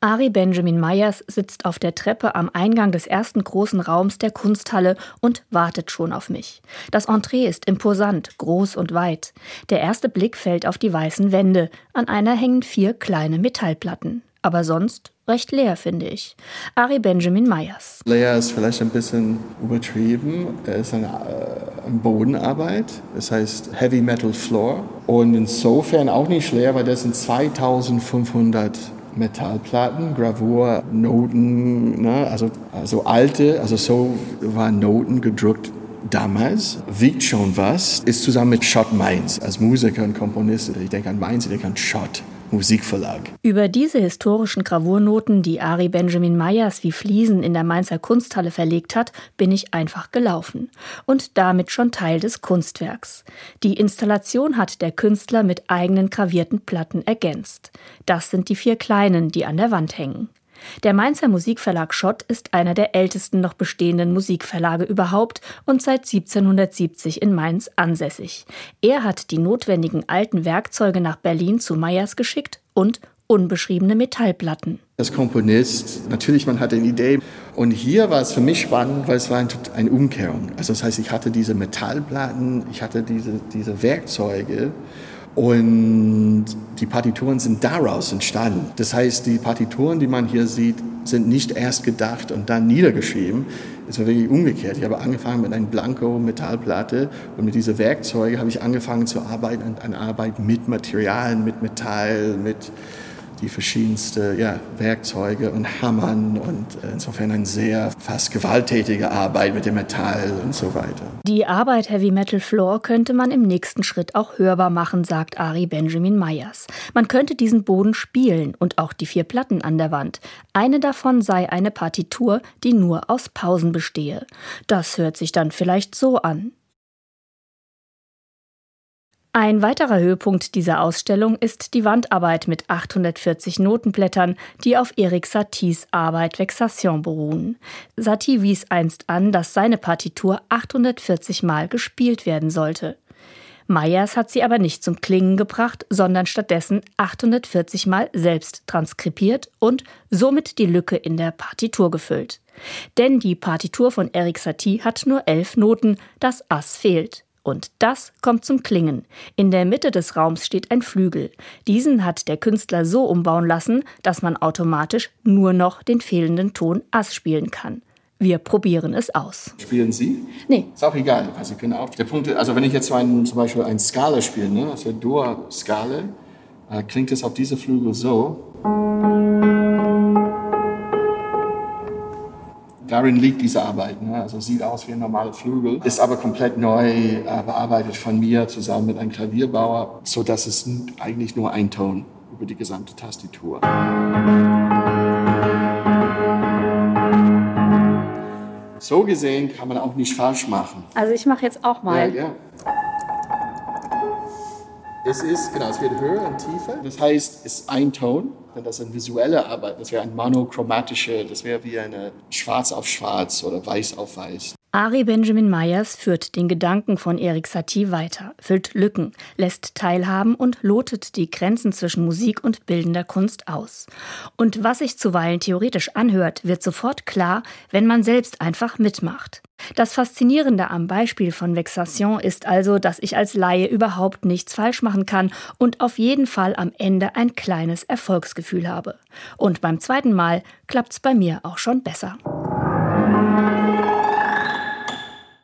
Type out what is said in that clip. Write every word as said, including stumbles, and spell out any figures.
Ari Benjamin Myers sitzt auf der Treppe am Eingang des ersten großen Raums der Kunsthalle und wartet schon auf mich. Das Entree ist imposant, groß und weit. Der erste Blick fällt auf die weißen Wände. An einer hängen vier kleine Metallplatten. Aber sonst recht leer, finde ich. Ari Benjamin Myers. Leer ist vielleicht ein bisschen übertrieben. Es ist eine, äh, eine Bodenarbeit. Das heißt Heavy Metal Floor. Und insofern auch nicht leer, weil das sind zweitausendfünfhundert Metallplatten, Gravur, Noten, ne? also, also alte, also so waren Noten gedruckt damals. Wiegt schon was, ist zusammen mit Schott Mainz als Musiker und Komponist. Ich denke an Mainz, ich denke an Schott. Musikverlag. Über diese historischen Gravurnoten, die Ari Benjamin Myers wie Fliesen in der Mainzer Kunsthalle verlegt hat, bin ich einfach gelaufen. Und damit schon Teil des Kunstwerks. Die Installation hat der Künstler mit eigenen gravierten Platten ergänzt. Das sind die vier kleinen, die an der Wand hängen. Der Mainzer Musikverlag Schott ist einer der ältesten noch bestehenden Musikverlage überhaupt und seit siebzehnhundertsiebzig in Mainz ansässig. Er hat die notwendigen alten Werkzeuge nach Berlin zu Myers geschickt und unbeschriebene Metallplatten. Als Komponist, natürlich, man hatte eine Idee. Und hier war es für mich spannend, weil es war eine Umkehrung. Also das heißt, ich hatte diese Metallplatten, ich hatte diese, diese Werkzeuge. Und die Partituren sind daraus entstanden. Das heißt, die Partituren, die man hier sieht, sind nicht erst gedacht und dann niedergeschrieben. Es war wirklich umgekehrt. Ich habe angefangen mit einer Blanko-Metallplatte und mit diesen Werkzeugen habe ich angefangen zu arbeiten, an, an Arbeit mit Materialien, mit Metall, mit die verschiedensten ja, Werkzeuge und Hammern und insofern eine sehr fast gewalttätige Arbeit mit dem Metall und so weiter. Die Arbeit Heavy Metal Floor könnte man im nächsten Schritt auch hörbar machen, sagt Ari Benjamin Myers. Man könnte diesen Boden spielen und auch die vier Platten an der Wand. Eine davon sei eine Partitur, die nur aus Pausen bestehe. Das hört sich dann vielleicht so an. Ein weiterer Höhepunkt dieser Ausstellung ist die Wandarbeit mit achthundertvierzig Notenblättern, die auf Erik Saties Arbeit Vexation beruhen. Satie wies einst an, dass seine Partitur achthundertvierzig Mal gespielt werden sollte. Myers hat sie aber nicht zum Klingen gebracht, sondern stattdessen achthundertvierzig Mal selbst transkribiert und somit die Lücke in der Partitur gefüllt. Denn die Partitur von Erik Satie hat nur elf Noten, das Ass fehlt. Und das kommt zum Klingen. In der Mitte des Raums steht ein Flügel. Diesen hat der Künstler so umbauen lassen, dass man automatisch nur noch den fehlenden Ton Ass spielen kann. Wir probieren es aus. Spielen Sie? Nee. Ist auch egal. Also Sie können auch. Der Punkt, also wenn ich jetzt einen, zum Beispiel eine Skala spiele, ne, also Dur-Skala, äh, klingt es auf diese Flügel so. Darin liegt diese Arbeit. Ne? Also sieht aus wie ein normaler Flügel, ist aber komplett neu äh, bearbeitet von mir zusammen mit einem Klavierbauer, sodass es eigentlich nur ein Ton über die gesamte Tastatur. So gesehen kann man auch nicht falsch machen. Also ich mache jetzt auch mal. Ja, ja. Es ist, genau, es wird höher und tiefer. Das heißt, es ist ein Ton. Wenn das eine visuelle Arbeit, das wäre eine monochromatische, das wäre wie eine Schwarz auf Schwarz oder Weiß auf Weiß. Ari Benjamin Myers führt den Gedanken von Erik Satie weiter, füllt Lücken, lässt teilhaben und lotet die Grenzen zwischen Musik und bildender Kunst aus. Und was sich zuweilen theoretisch anhört, wird sofort klar, wenn man selbst einfach mitmacht. Das Faszinierende am Beispiel von Vexation ist also, dass ich als Laie überhaupt nichts falsch machen kann und auf jeden Fall am Ende ein kleines Erfolgsgefühl habe. Und beim zweiten Mal klappt's bei mir auch schon besser.